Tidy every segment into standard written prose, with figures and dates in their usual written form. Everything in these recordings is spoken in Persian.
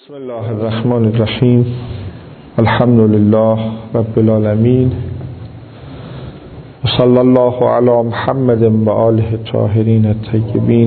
بسم الله الرحمن الرحیم. الحمد لله رب العالمین و صلی الله علی محمد و آله الطاهرین الطیبین.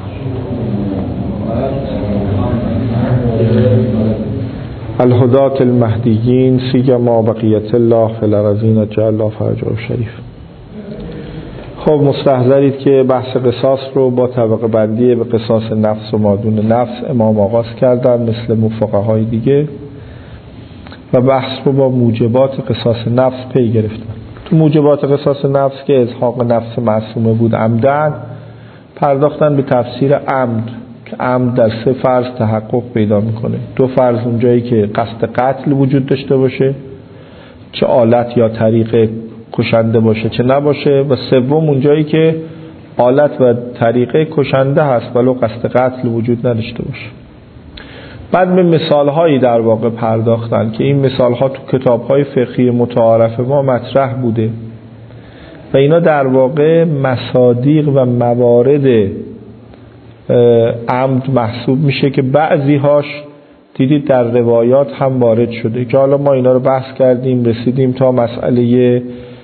الهداة المهدیین سیما بقیت الله فی الارضین جعل الله فرجه شریف. خب مستحضرید که بحث قصاص رو با طبقه بندی به قصاص نفس و مادون نفس امام آغاز کردن مثل فقهای دیگه و بحث رو با موجبات قصاص نفس پی گرفتن. تو موجبات قصاص نفس که ازحاق نفس معصومه بود عمدن، پرداختن به تفسیر عمد که عمد در 3 فرض تحقق پیدا میکنه. 2 فرض اونجایی که قصد قتل وجود داشته باشه، چه آلت یا طریق کشنده باشه چه نباشه، و 3 اونجایی که آلت و طریقه کشنده هست ولو قصد قتل وجود نداشته باشه. بعد به مثالهایی در واقع پرداختن که این مثالها تو کتابهای فقهی متعارف ما مطرح بوده و اینا در واقع مصادیق و موارد عمد محسوب میشه که بعضی هاش دیدید در روایات هم وارد شده که حالا ما اینا رو بحث کردیم، رسیدیم تا مسئله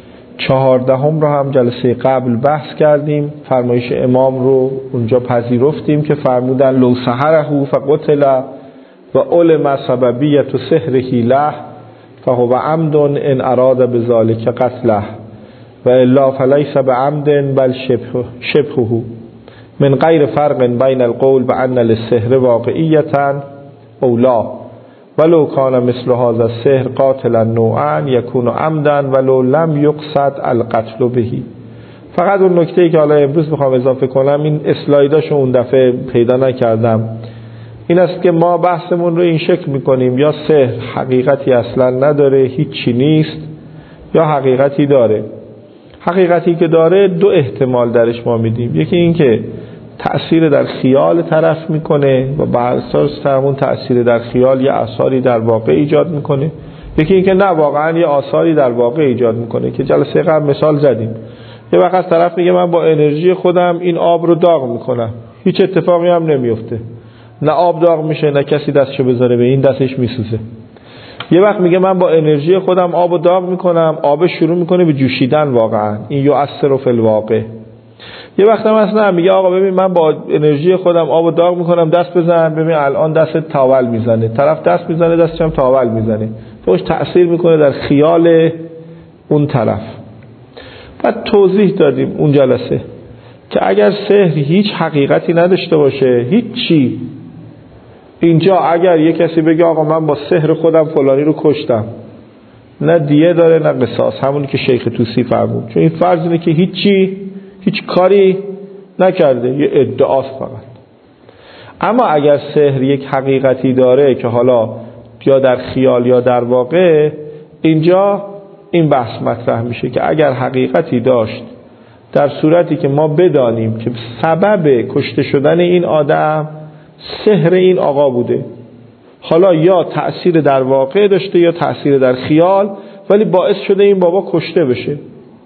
14 رو هم جلسه قبل بحث کردیم. فرمایش امام رو اونجا پذیرفتیم که فرمودن لو سحره فقتل و علم سببیت سحره له فهو عمد ان اراد بذلك قتله و الا فلیس بعمد بل شبهه من غیر فرق بین القول بان للسحر واقعیتا او لا ولو کان مثل هذا السحر قاتلا نوعا یکون عمدا ولو لم یقصد القتل به. فقط اون نکته‌ای که حالا امروز میخوام اضافه کنم، این اسلایداشو اون دفعه پیدا نکردم، این است که ما بحثمون رو این شکل میکنیم یا سحر حقیقتی اصلا نداره، هیچی نیست، یا حقیقتی داره. حقیقتی که داره 2 احتمال درش ما میدیم. یکی این که تأثیر در خیال طرف میکنه و بر اساس همون تأثیر در خیال یه آثاری در واقع ایجاد میکنه. یکی این که نه واقعا یه آثاری در واقع ایجاد میکنه که جلسه قبل مثال زدیم. یه وقت از طرف میگه من با انرژی خودم این آب رو داغ میکنم، هیچ اتفاقی هم نمیفته، نه آب داغ میشه نه کسی دستشو بذاره به این دستش میسوزه. یه وقت میگه من با انرژی خودم آب رو داغ میکنم، آب شروع میکنه به جوشیدن، واقعا این یؤثر فی الواقع. یه وقت هم اصلا میگه آقا ببین من با انرژی خودم آب و داغ میکنم، دست بزن ببین الان دست تاول میزنه، طرف دست میزنه دستش هم تاول میزنه، فوش تأثیر میکنه در خیال اون طرف. بعد توضیح دادیم اون جلسه که اگر سحر هیچ حقیقتی نداشته باشه، هیچ چی، اینجا اگر یه کسی بگه آقا من با سحر خودم فلانی رو کشتم، نه دیه داره نه قصاص، همونی که شیخ طوسی فرمود، چون این فرض اینه که هیچ کاری نکرده، یه ادعاست فقط. اما اگر سحر یک حقیقتی داره که حالا یا در خیال یا در واقع، اینجا این بحث مطرح میشه که اگر حقیقتی داشت در صورتی که ما بدانیم که سبب کشته شدن این آدم سحر این آقا بوده، حالا یا تأثیر در واقع داشته یا تأثیر در خیال، ولی باعث شده این بابا کشته بشه.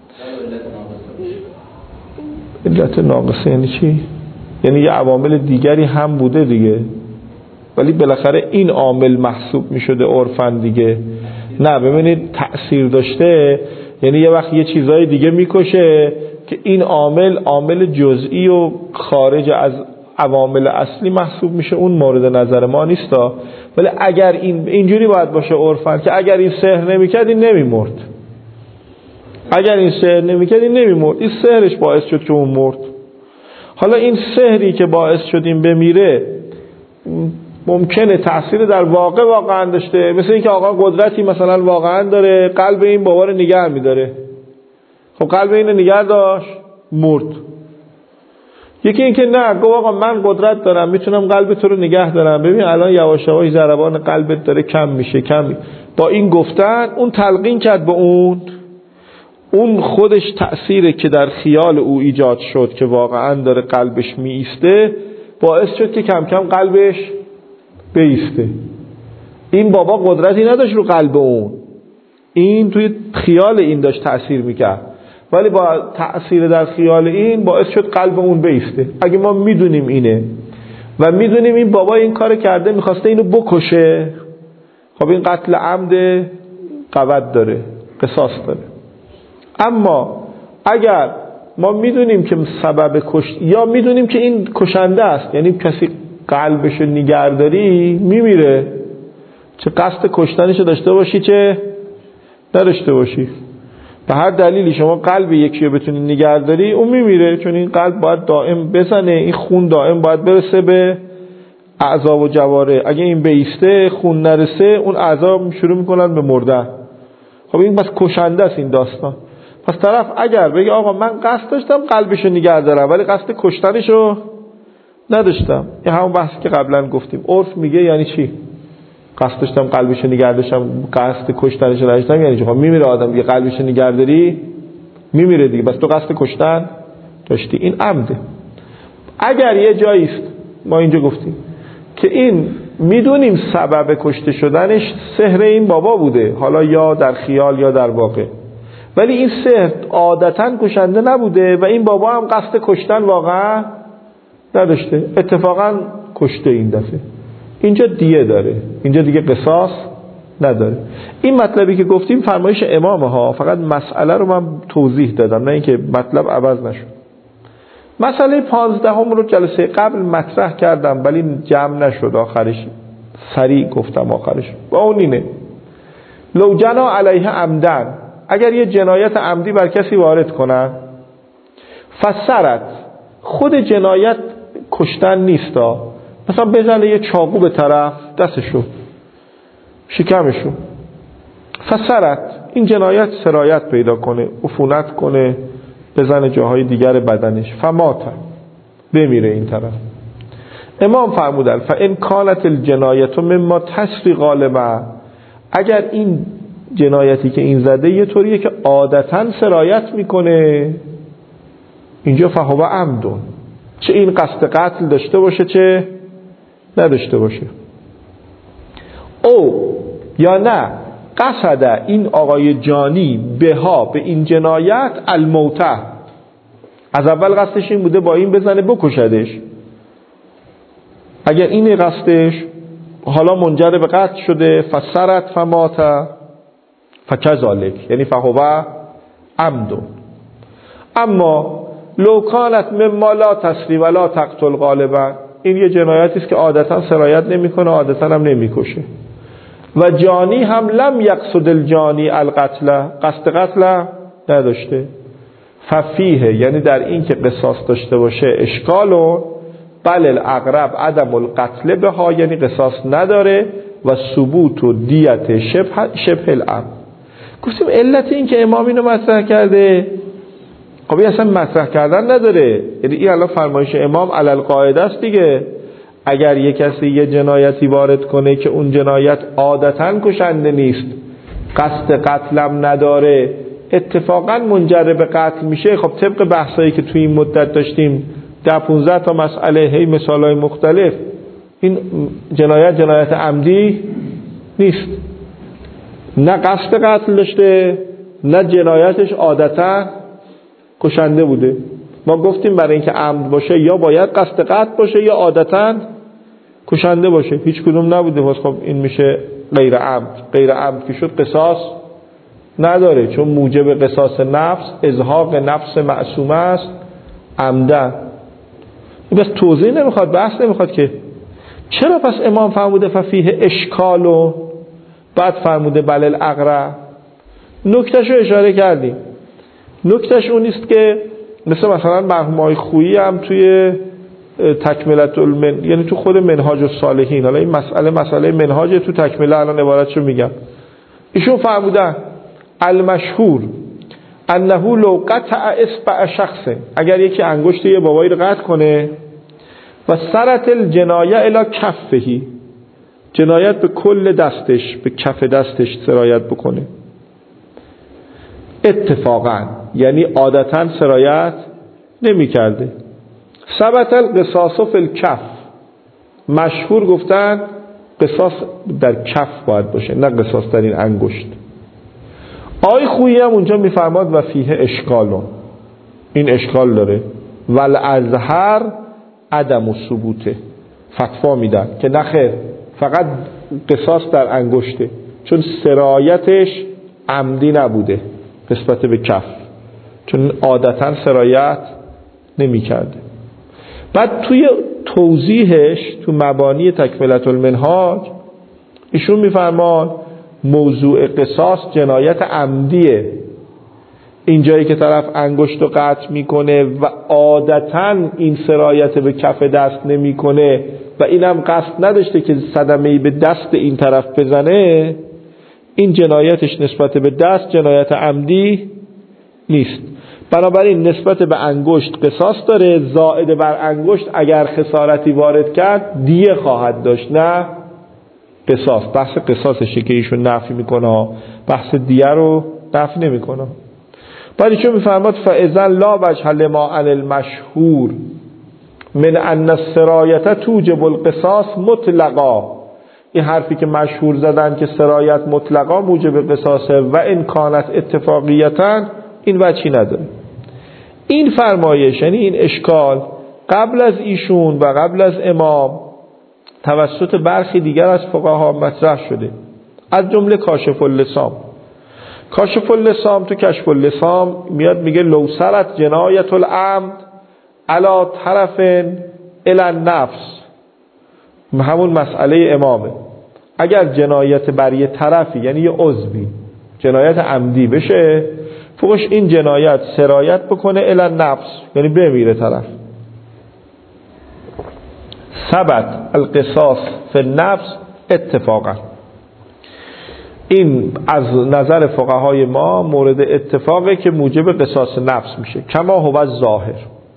علت ناقصه یعنی چی؟ یعنی یه عوامل دیگری هم بوده دیگه، ولی بالاخره این عامل محسوب می شده عرفاً دیگه. نه ببینید تأثیر داشته یعنی یه وقت یه چیزای دیگه میکشه که این عامل جزئی و خارج از عوامل اصلی محسوب میشه، اون مورد نظر ما نیستا. ولی اگر اینجوری باید باشه عرفاً که اگر این سحر نمیکرد این نمیمرد، اگر این سحر نمیکرد این نمیمرد، این سحرش باعث شد که اون مرد. حالا این سحری که باعث شد این بمیره ممکنه تأثیر در واقع واقعا داشته، مثل اینکه آقا قدرتی مثلا واقعا داره، قلب این بابا رو نگه میداره، خب قلب این رو نگه داشت مرد. یکی این که نه گفت آقا من قدرت دارم میتونم قلب تو رو نگه دارم، ببین الان یواش یواش ضربان قلبت داره کم میشه. با این گفتن اون تلقین کرد به اون خودش تأثیره که در خیال او ایجاد شد که واقعا داره قلبش می ایسته، باعث شد که کم کم قلبش بیسته. این بابا قدرتی نداشت رو قلب اون، این توی خیال این داشت تأثیر میکرد، ولی با تأثیر در خیال این باعث شد قلب اون بیسته. اگه ما میدونیم اینه و میدونیم این بابا این کار کرده، میخواسته اینو بکشه، خب این قتل عمد قود داره، قصاص داره. اما اگر ما میدونیم که سبب یا میدونیم که این کشنده است، یعنی کسی قلبشو نگهداری میمیره، چه قصد کشتنشو داشته باشی چه نداشته باشی، به هر دلیلی شما قلب یکی رو بتونی نگهداری اون میمیره، چون این قلب باید دائم بزنه، این خون دائم باید برسه به اعضا و جواره، اگه این بیسته خون نرسه اون اعضا شروع میکنن به مردن. خب این بس کشنده است این داستان. پس طرف اگر بگه آقا من قصد داشتم قلبشو نگه دارم ولی قصد کشتنشو نداشتم، این همون بحثی که قبلا گفتیم. عرف میگه یعنی چی؟ قصد داشتم قلبشو نگه داشتم، قصد کشتنشو نداشتم یعنی چی؟ خب میمیره آدم دیگه، قلبشو نگه داری میمیره دیگه، بس تو قصد کشتن داشتی، این عمده. اگر یه جاییست ما اینجا گفتیم که این میدونیم سبب کشته شدنش سحر این بابا بوده، حالا یا در خیال یا در واقع، ولی این سحر عادتاً کشنده نبوده و این بابا هم قصد کشتن واقعا نداشته، اتفاقاً کشته این دفعه، اینجا دیه داره، اینجا دیگه قصاص نداره. این مطلبی که گفتیم فرمایش امامه ها، فقط مسئله رو من توضیح دادم نه اینکه مطلب عوض نشد. مسئله 15 رو جلسه قبل مطرح کردم ولی جمع نشد، آخرش سریع گفتم آخرش، با اون اینه لو جنا علیه عمدن، اگر یه جنایت عمدی بر کسی وارد کنن، فسرت، خود جنایت کشتن نیستا، مثلا بزنه یه چاقو به طرف دستشو شکمشو، فسرت، این جنایت سرایت پیدا کنه، عفونت کنه، بزنه جاهای دیگر بدنش، فمات، بمیره این طرف. امام فرمودن فان کانت الجنایت مما تسری غالبا، اگر این جنایتی که این زده یه طوریه که عادتاً سرایت میکنه، اینجا فهو عمدون، چه این قصد قتل داشته باشه چه نداشته باشه. او یا نه قصد این آقای جانی بها، به این جنایت، الموته، از اول قصدش این بوده با این بزنه بکشدش، اگر این قصدش حالا منجر به قتل شده، فسرت فمات فکذالک، یعنی فهو عمدون. اما لو کانت مما لا تسری ولا تقتل غالبا، این یه جنایتی است که عادتا سرایت نمیکنه، عادتا هم نمیکشه، و جانی هم لم یقصد الجانی القتل، قصد قتل نداشته، ففیه، یعنی در این که قصاص داشته باشه اشکالون، بل الاقرب عدم القتل بها، یعنی قصاص نداره، و ثبوت و دیت شبه العمد. گفتیم علت این که امام اینو مطرح کرده، خب اصلا مطرح کردن نداره، یعنی این الان فرمایش امام علی القاعده است دیگه. اگر یک کسی یه جنایتی وارد کنه که اون جنایت عادتاً کشنده نیست، قصد قتلم نداره، اتفاقاً منجر به قتل میشه، خب طبق بحثایی که توی این مدت داشتیم 10-15 تا مسئله، هی مثالای مختلف، این جنایت عمدی نیست، نه قصد قتل داشته نه جنایتش عادتاً کشنده بوده. ما گفتیم برای اینکه عمد باشه یا باید قصد قتل باشه یا عادتاً کشنده باشه، هیچ کدوم نبوده، پس خب این میشه غیر عمد. غیر عمد که شد قصاص نداره، چون موجب قصاص نفس ازهاق نفس معصومه است عمدن. این بس توضیح نمیخواد، بحث نمیخواد که چرا پس امام فرموده ففیه اشکالو، بعد فرموده بل الاقرب. نکتهشو اشاره کردیم، نکتهش اون نیست که مثلا مرحوم خویی هم توی تکملت یعنی تو خود منهاج الصالحین، حالا این مسئله منهاج، تو تکمله الان عبارتشو میگم، ایشون فرمودن المشهور انه لو قطع اصبع شخص، اگر یکی انگشت یه بابایی رو قطع کنه، و سرت الجنایه الی کفهی، جنایت به کل دستش، به کف دستش سرایت بکنه، اتفاقا یعنی عادتا سرایت نمی کرده، ثبت القصاص فی الکف، مشهور گفتن قصاص در کف باید باشه نه قصاص در این انگشت. آقای خویی هم اونجا میفرماد و فیه اشکالون، این اشکال داره، ول ازهر عدم ثبوته، فتوا میدن که نخیر فقط قصاص در انگشته، چون سرایتش عمدی نبوده نسبت به کف، چون عادتا سرایت نمی کرده. بعد توی توضیحش تو مبانی تکملة المنهاج ایشون میفرمان موضوع قصاص جنایت عمدیه. اینجایی که طرف انگشت رو قطع میکنه و عادتا این سرایت به کف دست نمیکنه و اینم قصد نداشته که صدمه‌ای به دست این طرف بزنه، این جنایتش نسبت به دست جنایت عمدی نیست. بنابراین نسبت به انگشت قصاص داره، زائد بر انگشت اگر خسارتی وارد کرد دیه خواهد داشت، نه قصاص. بحث قصاصشه که ایشون نفی میکنه، بحث دیه رو نفی نمیکنه. بعد ایشون میفرماد فاذا لا وجه لما عن المشهور من ان السرایت توجب القصاص مطلقا. این حرفی که مشهور زدن که سرایت مطلقا موجب قصاصه و ان کانت اتفاقیتا، این وجهی نداره. این فرمایش یعنی این اشکال قبل از ایشون و قبل از امام توسط برخی دیگر از فقها مطرح شده، از جمله کاشف اللسام. کاشف اللسام تو کشف اللسام میاد میگه لو سرت جنایت العمد علی طرف الی النفس، همون مسئله امامه. اگر جنایت بر یه طرفی یعنی یه عضوی جنایت عمدی بشه، فوقش این جنایت سرایت بکنه الی النفس یعنی بمیره طرف، ثبت القصاص فی النفس اتفاقا. این از نظر فقهای ما مورد اتفاقه که موجب قصاص نفس میشه، کما هو ظاهر.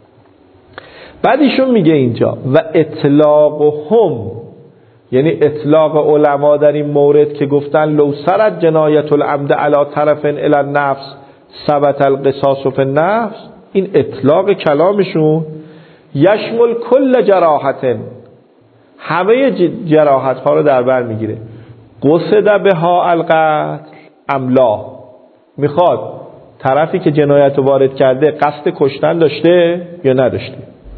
بعد ایشون میگه اینجا و اطلاقهم، یعنی اطلاق علما در این مورد که گفتن لو سرت جنایت العمد علی طرف الی النفس ثبت القصاص فی النفس، این اطلاق کلامشون یشمل کل جراحت، همه جراحت ها رو در بر میگیره. قصد بها القتل املا، میخواد طرفی که جنایت رو وارد کرده قصد کشتن داشته یا نداشته.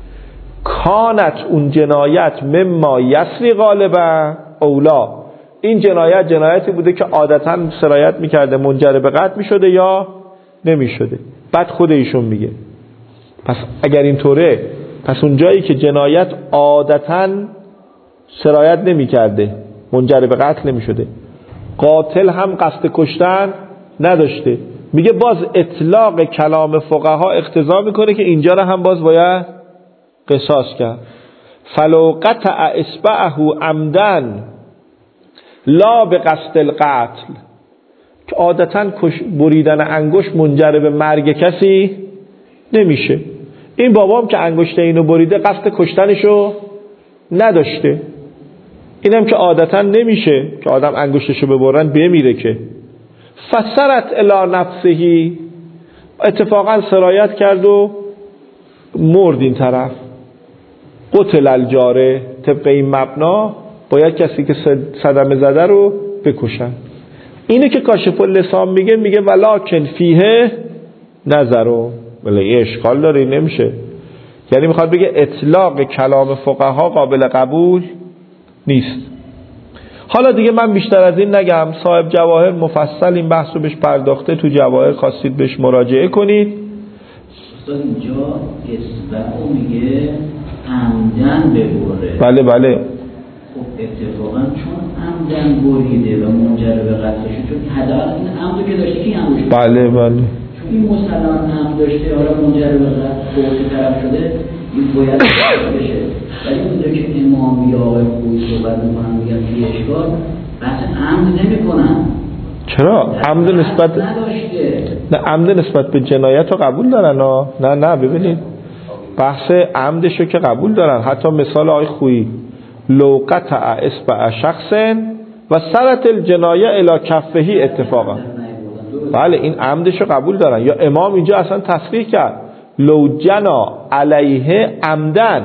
کانت اون جنایت مما یسری غالبا اولا، این جنایتی بوده که عادتا سرایت میکرده منجر به قتل میشده یا نمیشده. بعد خود ایشون میگه پس اگر اینطوره، پس اون جایی که جنایت عادتا سرایت نمیکرده منجر به قتل نمیشده، قاتل هم قصد کشتن نداشته، میگه باز اطلاق کلام فقها اقتضا میکنه که اینجا رو هم باز باید قصاص کرد. فلو قطع اصبعه عمدن لا به قصد القتل، که عادتا بریدن انگشت منجر به مرگ کسی نمیشه. این بابام که انگشت اینو بریده قصد کشتنشو نداشته، اینم که عادتا نمیشه که آدم انگشتشو ببرن بمیره که. فسرت الی نفسهی، اتفاقا سرایت کرد و مرد این طرف. قتل الجاره، طبق این مبنا باید کسی که صدمه زده رو بکشن. اینه که کاشف اللسان میگه ولکن فیه نظرو، ولی اشکال داره، نمیشه. یعنی میخواد بگه اطلاق کلام فقها قابل قبول نیست. حالا دیگه من بیشتر از این نگم، صاحب جواهر مفصل این بحث رو بهش پرداخته، تو جواهر خواستید بهش مراجعه کنید. استاد اینجا اصبعو میگه عمدن ببره. بله بله. خب اتفاقا چون عمدن بریده و منجر به قتلش، چون حداقل این عمدو که داشته کی عمدش؟ بله بله. چون این مسلمان عمد داشته، حالا منجر به قتل طرف شده، این باید بشه. ولی اونجا که امام یا آقای خویی صحبت میکنن میگن توی اشکال بحث عمد نمیکنن. چرا؟ عمد نسبت نداشته. نه، عمد نسبت به جنایت رو قبول دارن. نه ببینید بحث عمدشو که قبول دارن. حتی مثال آقای خویی لو قطع اصبع شخص و سرت الجنایه الی کفهی اتفاقا، بله این عمدشو قبول دارن. یا امام اینجا اصلا تصریح کرد لو جنا علیه عمدن،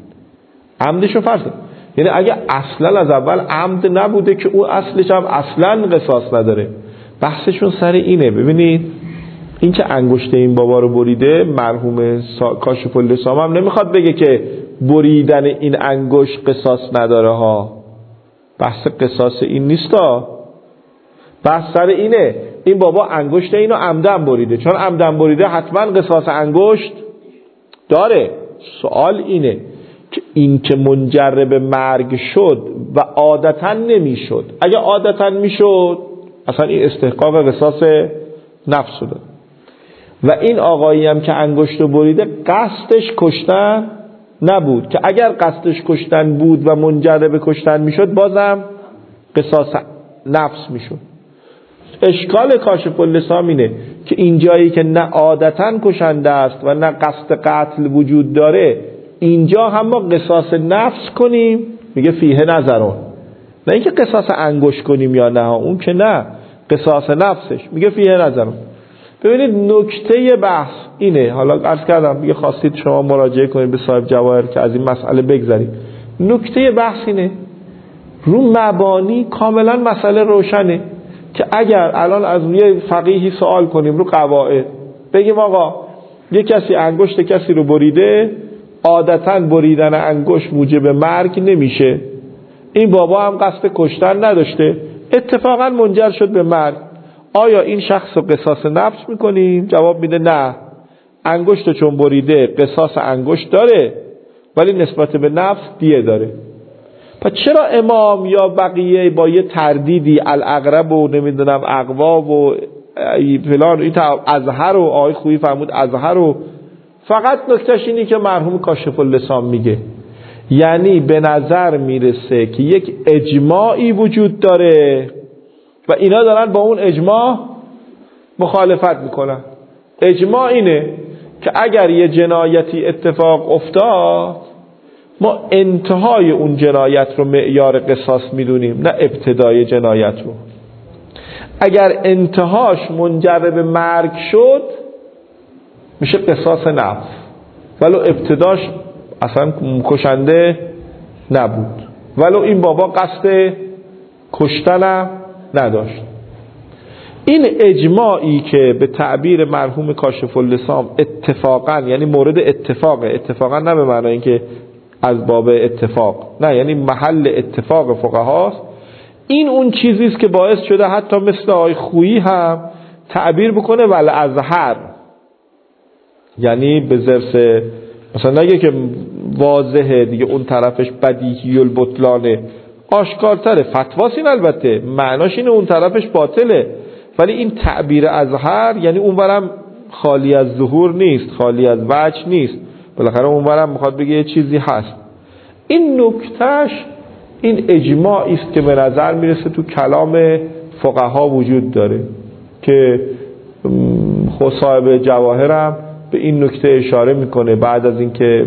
عمدشو فرض، یعنی اگه اصلا از اول عمد نبوده که اون اصلش هم اصلا قصاص نداره. بحثشون سر اینه. ببینید این که انگشت این بابا رو بریده، مرحوم کاشف اللسام هم نمیخواد بگه که بریدن این انگشت قصاص نداره ها. بحث قصاص این نیست ها. بحث سر اینه این بابا انگشت اینو عمدن بریده، چون عمدن بریده حتما قصاص انگشت داره. سوال اینه که این که منجر به مرگ شد و عادتا نمیشد، اگه عادتا میشد اصلا این استحقاق قصاص نفس داره. و این آقایی هم که انگشت رو بریده قصدش کشتن نبود، که اگر قصدش کشتن بود و منجر به کشتن میشد بازم قصاص نفس میشد. اشکال کاشف اللسام اینه که اینجایی که نه عادتا کشنده است و نه قصد قتل وجود داره، اینجا هم ما قصاص نفس کنیم، میگه فیه نظرون، نه اینکه قصاص انگشت کنیم یا نه، اون که نه، قصاص نفسش میگه فیه نظرون. ببینید نکته بحث اینه، حالا عرض کردم میگه خواستید شما مراجعه کنید به صاحب جواهر که از این مسئله بگذرید. نکته بحث اینه، رو مبانی کاملا مسئله روشنه که اگر الان از یه فقیهی سوال کنیم رو قواعد، بگیم آقا یه کسی انگشت کسی رو بریده، عادتا بریدن انگشت موجب مرگ نمیشه، این بابا هم قصد کشتن نداشته، اتفاقا منجر شد به مرگ، آیا این شخص رو قصاص نفس میکنیم؟ جواب میده نه، انگشت چون بریده قصاص انگشت داره ولی نسبت به نفس دیه داره. پس چرا امام یا بقیه با یه تردیدی الاقرب و نمیدونم اقوا و فلان این ازهر و آقای خویی فرمود ازهر و، فقط نکتهش اینی که مرحوم کاشف اللسان میگه، یعنی به نظر میرسه که یک اجماعی وجود داره و اینا دارن با اون اجماع مخالفت میکنن. اجماع اینه که اگر یه جنایتی اتفاق افتاد ما انتهای اون جنایت رو معیار قصاص میدونیم، نه ابتدای جنایت رو. اگر انتهاش منجر به مرگ شد میشه قصاص نفس، ولو ابتداش اصلا کشنده نبود، ولو این بابا قصد کشتنم نداشت. این اجماعی که به تعبیر مرحوم کاشف اللسان اتفاقا، یعنی مورد اتفاقا نه به معنی اینکه از باب اتفاق، نه، یعنی محل اتفاق فقهاست، این اون چیزی است که باعث شده حتی مثل آقای خویی هم تعبیر بکنه ول ازهر، یعنی به ضرس مثلا نگه که واضحه دیگه اون طرفش بدیهی البطلانه، آشکارتره، فتواست این، البته معناش اینه اون طرفش باطله، ولی این تعبیر ازهر یعنی اونورم خالی از ظهور نیست، خالی از وجه نیست، بالاخره اونورم میخواد بگه یه چیزی هست. این نکتهش این اجماعی است که به نظر میرسه تو کلام فقها وجود داره که خود صاحب جواهرم به این نکته اشاره میکنه، بعد از اینکه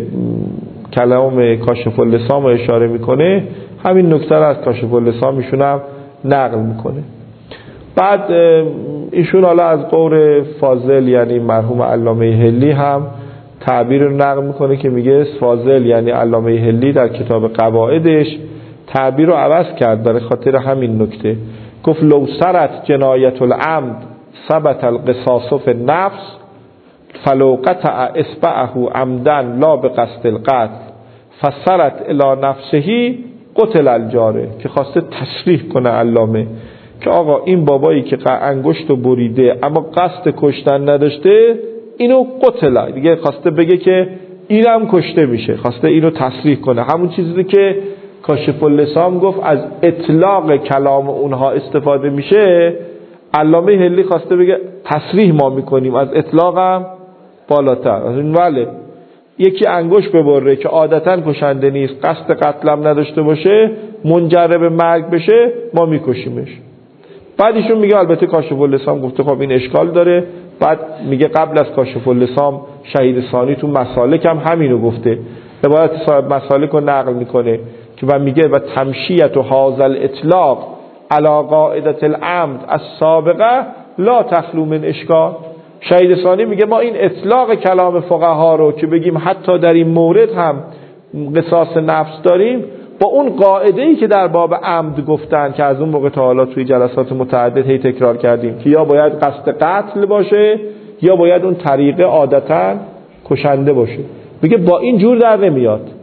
کلام کاشف اللسان اشاره میکنه همین نکته رو از کاشف اللسان ایشون هم نقل میکنه. بعد ایشون حالا از قول فاضل یعنی مرحوم علامه حلی هم تعبیر رو نقل میکنه که میگه فاضل یعنی علامه حلی در کتاب قواعدش تعبیر رو عوض کرد برای خاطر همین نکته، گفت لو سرت جنایت العمد ثبت القصاص فی النفس فلو قطع اصبعه عمدن لا بقصد القتل فسرت الی نفسه قتل الجاره، که خواسته تصریح کنه علامه که آقا این بابایی که انگشت رو بریده اما قصد کشتن نداشته اینو قتل، دیگه خواسته بگه که اینم کشته میشه، خواسته اینو تصریح کنه، همون چیزی که کاشف اللسان گفت از اطلاق کلام اونها استفاده میشه، علامه حلی خواسته بگه تصریح ما میکنیم از اطلاقم بالاتر. از این ولی یکی انگشت ببره که عادتا کشنده نیست، قصد قتلم نداشته باشه، منجر به مرگ بشه، ما میکشیمش. بعد ایشون میگه البته کاشف اللسان گفته خب این اشکال داره، بعد میگه قبل از کاشف اللسان شهید ثانی تو مسالک هم همینو گفته، عبارت صاحب مسالک رو نقل میکنه که و میگه و تمشیت و حاضل اطلاق علا قاعدت العمد السابقه لا تخلو من اشکال. شهید ثانی میگه ما این اطلاق کلام فقها رو که بگیم حتی در این مورد هم قصاص نفس داریم با اون قاعده‌ای که در باب عمد گفتن که از اون موقع تا حالا توی جلسات متعدد هی تکرار کردیم که یا باید قصد قتل باشه یا باید اون طریقه عادتا کشنده باشه، میگه با این جور در نمیاد،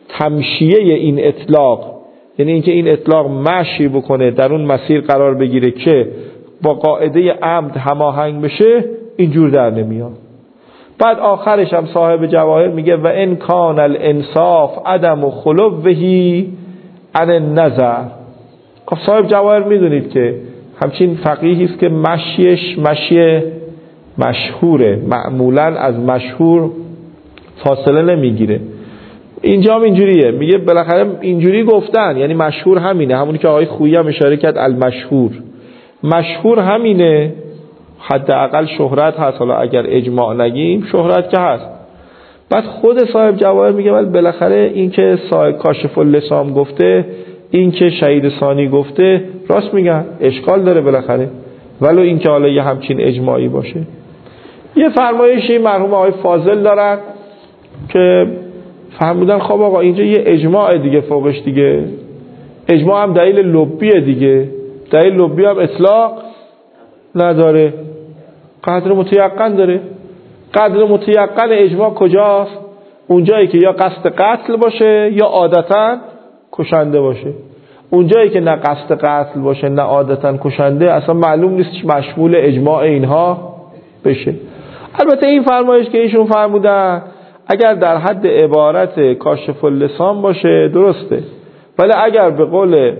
تمشیه این اطلاق، یعنی اینکه این اطلاق مشی بکنه در اون مسیر قرار بگیره که با قاعده عمد هماهنگ بشه، اینجور در نمیاد. بعد آخرش هم صاحب جواهر میگه و ان کان الانصاف عدم خلوه عن النظر. خب صاحب جواهر میدونید که همچین فقیهی است که مشیش مشی مشهوره، معمولا از مشهور فاصله نمیگیره. اینجا هم اینجوریه، میگه بالاخره اینجوری گفتن، یعنی مشهور همینه، همونی که آقای خویی هم اشاره کرد المشهور، مشهور همینه، حداقل شهرت هست. حالا اگر اجماع نگیم شهرت که هست. بعد خود صاحب جواهر میگه ولی بالاخره این که صاحب کاشف اللسام گفته، این که شهید ثانی گفته، راست میگن، اشکال داره بالاخره، ولو این که حالا یه همچین اجماعی باشه. یه فرمایشی مرحوم آقای فاضل دارن که فرمودن خب آقا اینجا یه اجماع دیگه فوقش دیگه، اجماع هم دلیل لبیه دیگه، دلیل لبی هم اطلاق نداره، قدر متیقن داره. قدر متیقن اجماع کجاست؟ اونجایی که یا قصد قتل باشه یا عادتاً کشنده باشه. اونجایی که نه قصد قتل باشه نه عادتاً کشنده، اصلا معلوم نیست مشمول اجماع اینها بشه. البته این فرمایش که ایشون فرمودن اگر در حد عبارت کاشف اللسان باشه درسته، ولی اگر به قول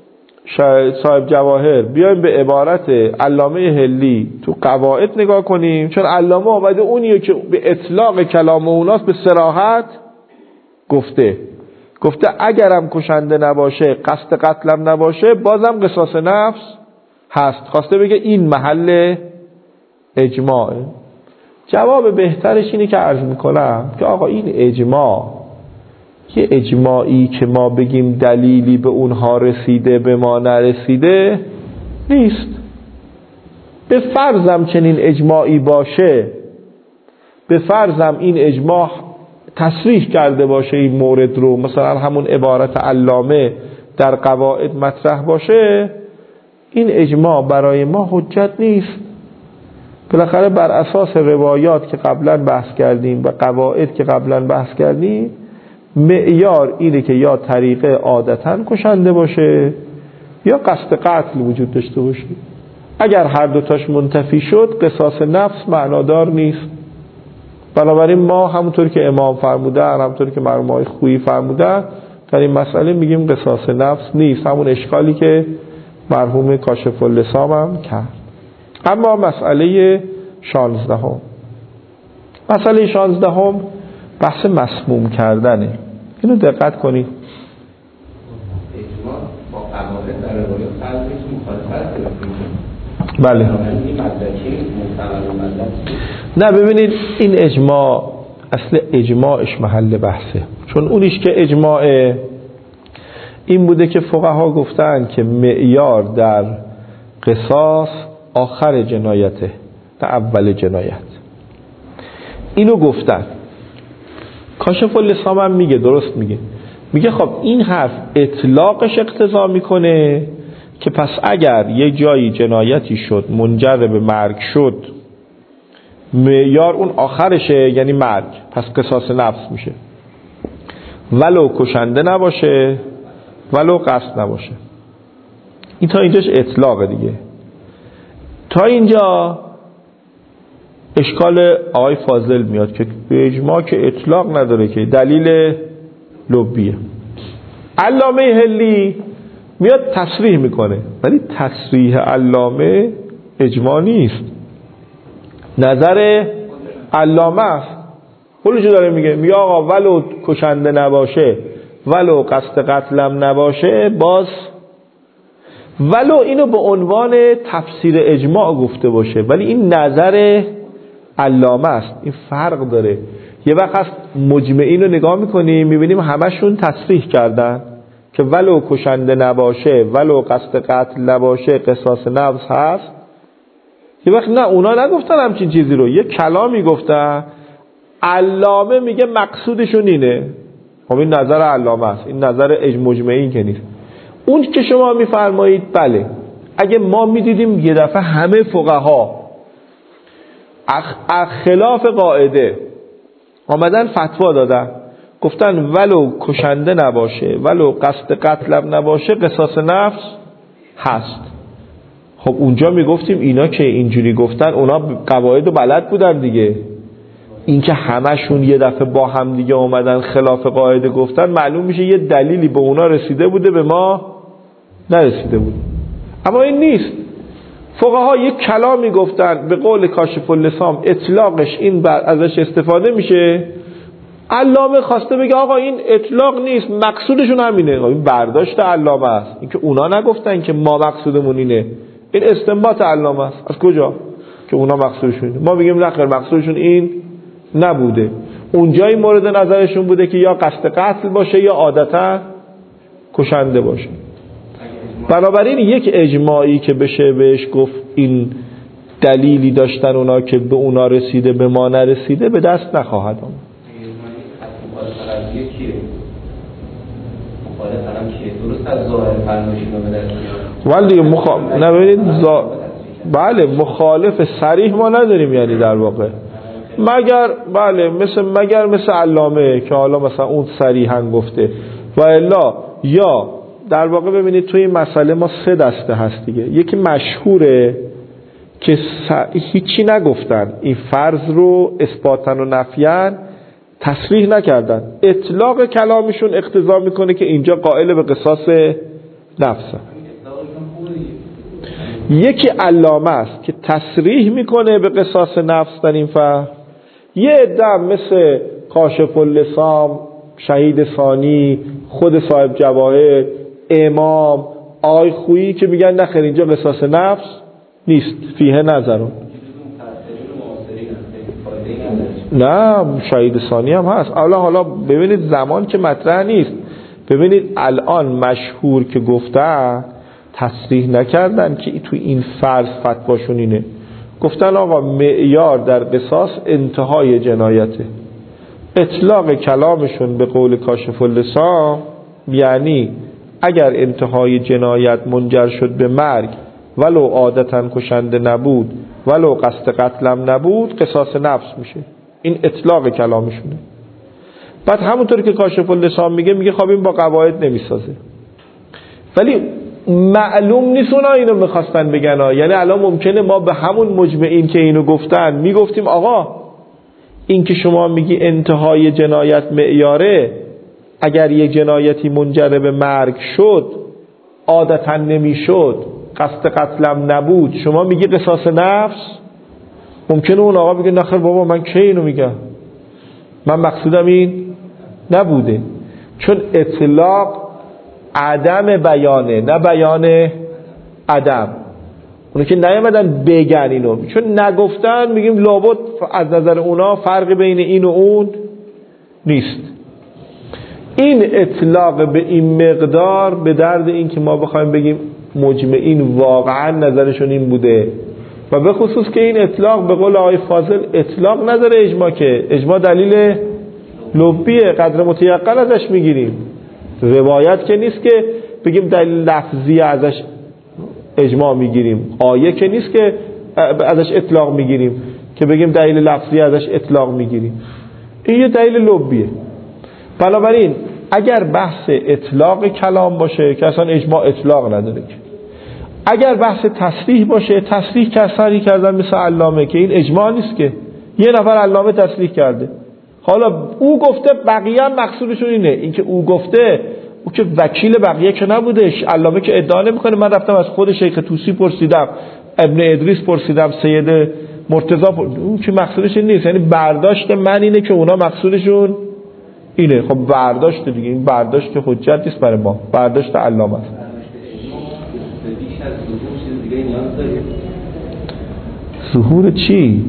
صاحب جواهر بیایم به عبارت علامه هلی تو قواعد نگاه کنیم، چون علامه آمده اونیه که به اطلاق کلام اوناست به صراحت گفته اگرم کشنده نباشه قصد قتلم نباشه بازم قصاص نفس هست. خواسته بگه این محل اجماعه. جواب بهترش اینه که عرض میکنم که آقا این اجماع یه اجماعی که ما بگیم دلیلی به اونها رسیده به ما نرسیده نیست. به فرضم چنین اجماعی باشه، به فرضم این اجماع تصریح کرده باشه این مورد رو، مثلا همون عبارت علامه در قواعد مطرح باشه، این اجماع برای ما حجت نیست. بالاخره بر اساس روایات که قبلا بحث کردیم و قواعد که قبلا بحث کردیم، معیار اینه که یا طریقه عادتاً کشنده باشه یا قصد قتل وجود داشته باشه. اگر هر دوتاش منتفی شد قصاص نفس معنادار نیست. بنابراین ما همونطور که امام فرمودن، همونطور که مرحوم آقای خویی فرمودن، در این مسئله میگیم قصاص نفس نیست، همون اشکالی که مرحوم کاشف اللسام هم کرد. اما مسئله 16 مسئله 16 بحث مسموم کردنه. اینو دقت کنید. اجماع با قواعد در روایات فرضش مخالفت بله. داره. نه ببینید این اجماع اصل اجماعش محل بحثه، چون اونیش که اجماع این بوده که فقها گفتن که معیار در قصاص آخر جنایته نه اول جنایت. اینو گفتن. کاشف اللسام هم میگه، درست میگه خب این حرف اطلاقش اقتضا میکنه که پس اگر یه جایی جنایتی شد منجر به مرگ شد، معیار اون آخرشه یعنی مرگ، پس قصاص نفس میشه، ولو کشنده نباشه ولو قصد نباشه. این تا اینجاش اطلاقه دیگه. تا اینجا اشکال آقای فاضل میاد که به اجماع که اطلاق نداره، که دلیل لبیه. علامه هلی میاد تصریح میکنه، ولی تصریح علامه اجماع نیست، نظر علامه است. خودشو داره میگه آقا ولو کشنده نباشه ولو قصد قتلم نباشه، باز ولو اینو به عنوان تفسیر اجماع گفته باشه، ولی این نظر علامه است. این فرق داره. یه وقت هست مجمعین رو نگاه میکنیم میبینیم همشون تصریح کردن که ولو کشنده نباشه ولو قصد قتل نباشه قصاص نفس هست. یه وقت نه، اونا نگفتن همچین چیزی رو، یه کلامی گفتن، علامه میگه مقصودشون اینه. خب این نظر علامه است، این نظر مجمعین که نیست. اون که شما میفرمایید بله، اگه ما میدیدیم یه دفعه همه فقها خلاف قاعده آمدن فتوا دادن، گفتن ولو کشنده نباشه ولو قصد قتل نباشه قصاص نفس هست. خب اونجا میگفتیم اینا که اینجوری گفتن اونا قواعد و بلد بودن دیگه. این که همشون یه دفعه با هم دیگه اومدن خلاف قاعده گفتن معلوم میشه یه دلیلی به اونا رسیده بوده به ما نرسیده بود. اما این نیست. فقها یک کلامی گفتن به قول کاشف اللسان اطلاقش این ازش استفاده میشه، علامه خواسته بگه آقا این اطلاق نیست مقصودشون همینه. این برداشت علامه است، این که اونا نگفتن که ما مقصودمون اینه، این استنباط علامه است. از کجا که اونا مقصودشون اینه؟ ما میگیم نه خیر مقصودشون این نبوده. اونجایی مورد نظرشون بوده که یا قصد قتل باشه یا عادتا کشنده باشه. بنابراین یک اجماعی که بشه بهش گفت این دلیلی داشتن اونا که به اونا رسیده به ما نرسیده به دست نخواهد آمد. ولی بله مخالف صریح ما نداریم، یعنی در واقع مگر مثل علامه که حالا مثلا اون صریحا گفته و الا یا در واقع ببینید توی این مسئله ما سه دسته هست دیگه. یکی مشهوره که هیچی نگفتن، این فرض رو اثباتن و نفیان تصریح نکردن، اطلاق کلامشون اقتضا میکنه که اینجا قائل به قصاص نفسه. یکی علامه است که تصریح میکنه به قصاص نفس در این فرض. یه عده مثل کاشف اللسان، شهید ثانی، خود صاحب جواهر، امام، آی خویی که میگن نخیر اینجا قصاص نفس نیست، فیه نظرون. نه شهید ثانی هم هست. حالا ببینید زمان که مطرح نیست، ببینید الان مشهور که گفتن تصریح نکردن که تو این فرض فتواشون اینه، گفتن آقا معیار در قصاص انتهای جنایته. اطلاق کلامشون به قول کاشف اللسان یعنی اگر انتهای جنایت منجر شد به مرگ ولو عادتا کشنده نبود ولو قصد قتلم نبود قصاص نفس میشه. این اطلاق کلامشونه. بعد همونطور که کاشف اللسان میگه خب این با قواعد نمیسازه. ولی معلوم نیست اونا اینو میخواستن بگن یعنی الان ممکنه ما به همون مجمعین که اینو گفتن میگفتیم آقا این که شما میگی انتهای جنایت معیاره، اگر یک جنایتی منجر به مرگ شد عادتا نمیشد قصد قتلم نبود شما میگی قصاص نفس. ممکنه اون آقا بگه نخیر بابا من که اینو میگم، من مقصودم این نبوده. چون اطلاق عدم بیانه نه بیان عدم. اونو که نیامدن بگن اینو، چون نگفتن میگیم لابد از نظر اونا فرقی بین این و اون نیست. این اطلاق به این مقدار به درد این که ما بخوایم بگیم مجمعین واقعا نظرشون این بوده و به خصوص که این اطلاق به قول آقای فاضل اطلاق نداره اجماع، که اجماع دلیل لبیه، قدر متیقن ازش میگیریم. روایت که نیست که بگیم دلیل لفظی ازش اجماع میگیریم، آیه که نیست که ازش اطلاق میگیریم که بگیم دلیل لفظی ازش اطلاق میگیریم. این یه دلیل لبیه. بنابراین اگر بحث اطلاق کلام باشه که اصلا اجماع اطلاق نداره، که اگر بحث تصریح باشه تصریح کسری کردن مثل علامه که این اجماع نیست، که یه نفر علامه تصریح کرده، حالا او گفته بقیه هم مقصودشون اینه. این که او گفته او که وکیل بقیه که نبودش، علامه که ادعا نمیکنه من رفتم از خود شیخ طوسی پرسیدم، ابن ادریس پرسیدم، سید مرتضی اون که مقصودش این نیست. یعنی برداشت من اینه که اونا مقصودشون اینه. خب برداشت دیگه، این برداشت که حجت نیست برای ما، برداشت علامه است. ظهور چی؟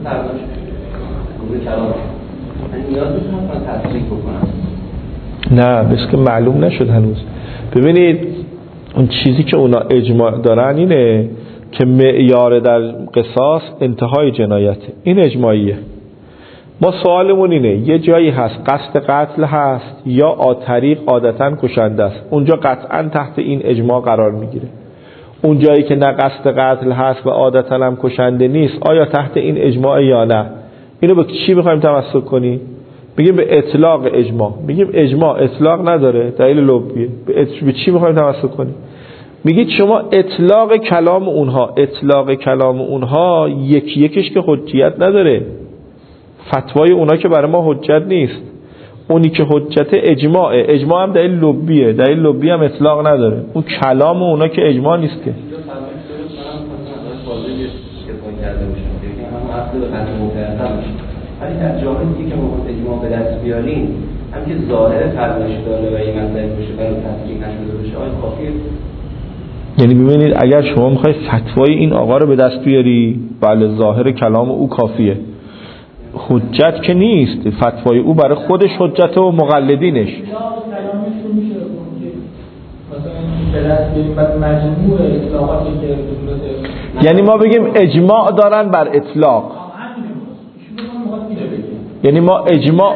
نه بس که معلوم نشد هنوز. ببینید اون چیزی که اونا اجماع دارن اینه که معیار در قصاص انتهای جنایته، این اجماعیه. ما سوالمون اینه یه جایی هست قصد قتل هست یا طریق عادتا کشنده است، اونجا قطعا تحت این اجماع قرار میگیره. اون جایی که نه قصد قتل هست و عادتا هم کشنده نیست آیا تحت این اجماع یا نه؟ اینو به چی بخوایم تمسک کنی؟ میگیم به اطلاق اجماع. میگیم اجماع اطلاق نداره، دلیل لبیه. به چی میخوایم تمسک کنیم؟ میگید شما اطلاق کلام اونها یکی یکیش که حجیت نداره، فتوای اونها که برای ما حجت نیست. اونی که حجت اجماع هم دلیل لبیه، دلیل لبی هم اطلاق نداره. اون کلام اونها که اجماع نیست که. ولی در جاهایی که ما اجماع به دست بیاریم، هم که ظاهر فرمایش داره و این مسئله باشه برای تفکیک نشده باشه، آیا کافیه؟ یعنی ببینید اگر شما میخوای فتوای این آقا رو به دست بیاری، بله ظاهر کلام او کافیه، حجت که نیست. فتوای او برای خودش حجت و مقلدینش. یعنی ما بگیم اجماع دارن بر اطلاق، یعنی ما اجماع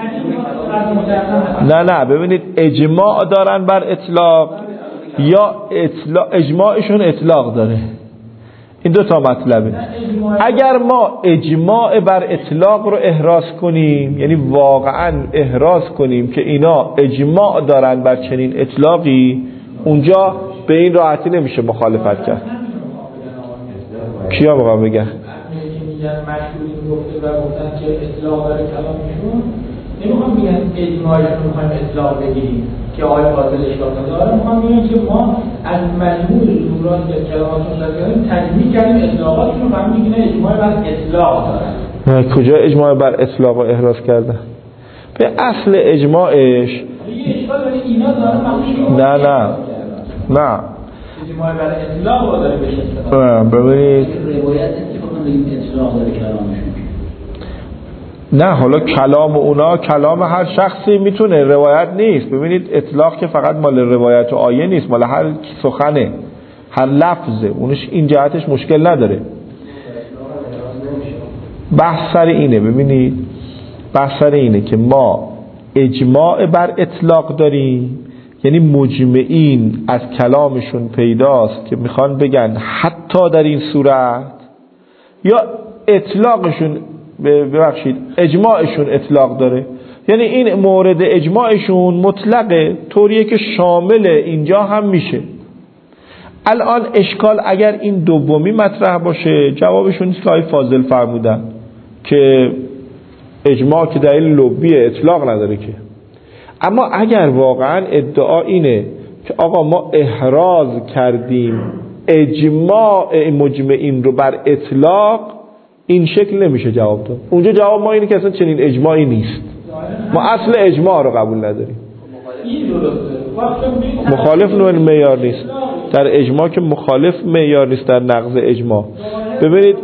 نه ببینید اجماع دارن بر اطلاق یا اجماعشون اطلاق داره. این دو تا مطلبه. اگر ما اجماع بر اطلاق رو احراز کنیم، یعنی واقعا احراز کنیم که اینا اجماع دارن بر چنین اطلاقی، اونجا به این راحتی نمیشه مخالفت کرد. کیا میخوام بگن؟ مشهوری گفته و گفتن که اطلاق داره کلامشون، نمیخوام بگن اجماعشون میخوایم اطلاق بگیریم که آقای فاضل اشکال نداره، میخوام بگم که ما از مجموع ظهورات که کلاماتون داریم تجمیع کردیم اطلاقاتشون رو فهمیدیم که اجماع بر اطلاق دارن. کجا اجماع بر اطلاق رو احراز کردن؟ به اصل اجماعش اینا داره نه اجماع بر اطلاق رو داره بشه. ببینید نه، حالا کلام اونا کلام هر شخصی میتونه، روایت نیست. ببینید اطلاق که فقط مال روایت و آیه نیست، مال هر سخنه، هر لفظه، اونش این جهتش مشکل نداره. بحث سر اینه، ببینید بحث سر اینه که ما اجماع بر اطلاق داریم، یعنی مجمعین از کلامشون پیداست که میخوان بگن حتی در این صورت، یا اطلاقشون ببخشید اجماعشون اطلاق داره، یعنی این مورد اجماعشون مطلقه، طوریه که شامل اینجا هم میشه. الان اشکال اگر این دومی مطرح باشه، جوابشون نیست که آقای فاضل فرمودن که اجماع که دلیل لبیه، اطلاق نداره که. اما اگر واقعا ادعا اینه که آقا ما احراز کردیم اجماع مجمعین رو بر اطلاق، این شکل نمیشه جواب داد. اونجا جواب ما اینه که اصلا چنین اجماعی نیست، ما اصل اجماع رو قبول نداریم. مخالف نوع معیار نیست در اجماع، که مخالف معیار نیست در نقض اجماع. ببینید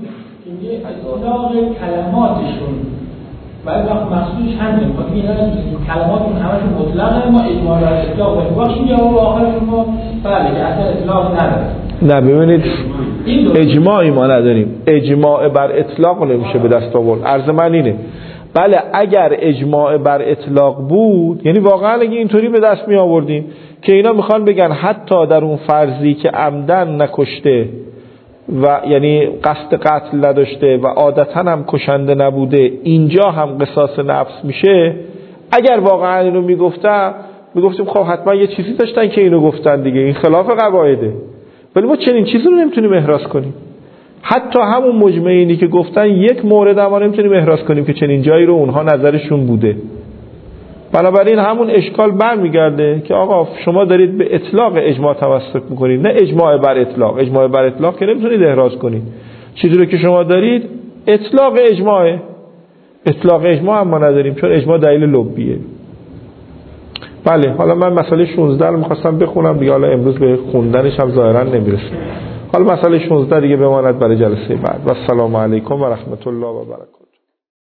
کلماتشون بعد وقت مخصوص همین کلماتون همشون مطلقه، ما اجماع بر اطلاق داریم. وقتی جواب آخرشون ما بله که اصلا اطلاق نداره. نه ببینید اجماعی ما نداریم، اجماع بر اطلاق نمیشه به دست آورد. عرض من اینه بله اگر اجماع بر اطلاق بود، یعنی واقعا اگه اینطوری به دست می آوردیم که اینا میخوان بگن حتی در اون فرضی که عمدن نکشته و یعنی قصد قتل نداشته و عادتا هم کشنده نبوده، اینجا هم قصاص نفس میشه، اگر واقعا اینو میگفتیم خب حتما یه چیزی داشتن که اینو گفتن دیگه، این خلاف قواعده. ولی ما چنین چیزی رو نمیتونیم احراز کنیم. حتی همون مجمعینی که گفتن یک مورد ما نمیتونیم احراز کنیم که چنین جایی رو اونها نظرشون بوده. بنابراین همون اشکال برمیگرده که آقا شما دارید به اطلاق اجماع تمسک میکنید، نه اجماع بر اطلاق. اجماع بر اطلاق که نمیتونید احراز کنید. چیزی رو که شما دارید اطلاق اجماعه. اطلاق اجماع هم ما نداریم، چون اجماع دلیل لبیه. بله، حالا من مسئله 16 رو می‌خواستم بخونم دیگه، حالا امروز به خوندنش هم ظاهرا نمیرسیم. حالا مسئله 16 دیگه بماند برای جلسه بعد. و السلام علیکم و رحمت الله و برکاته.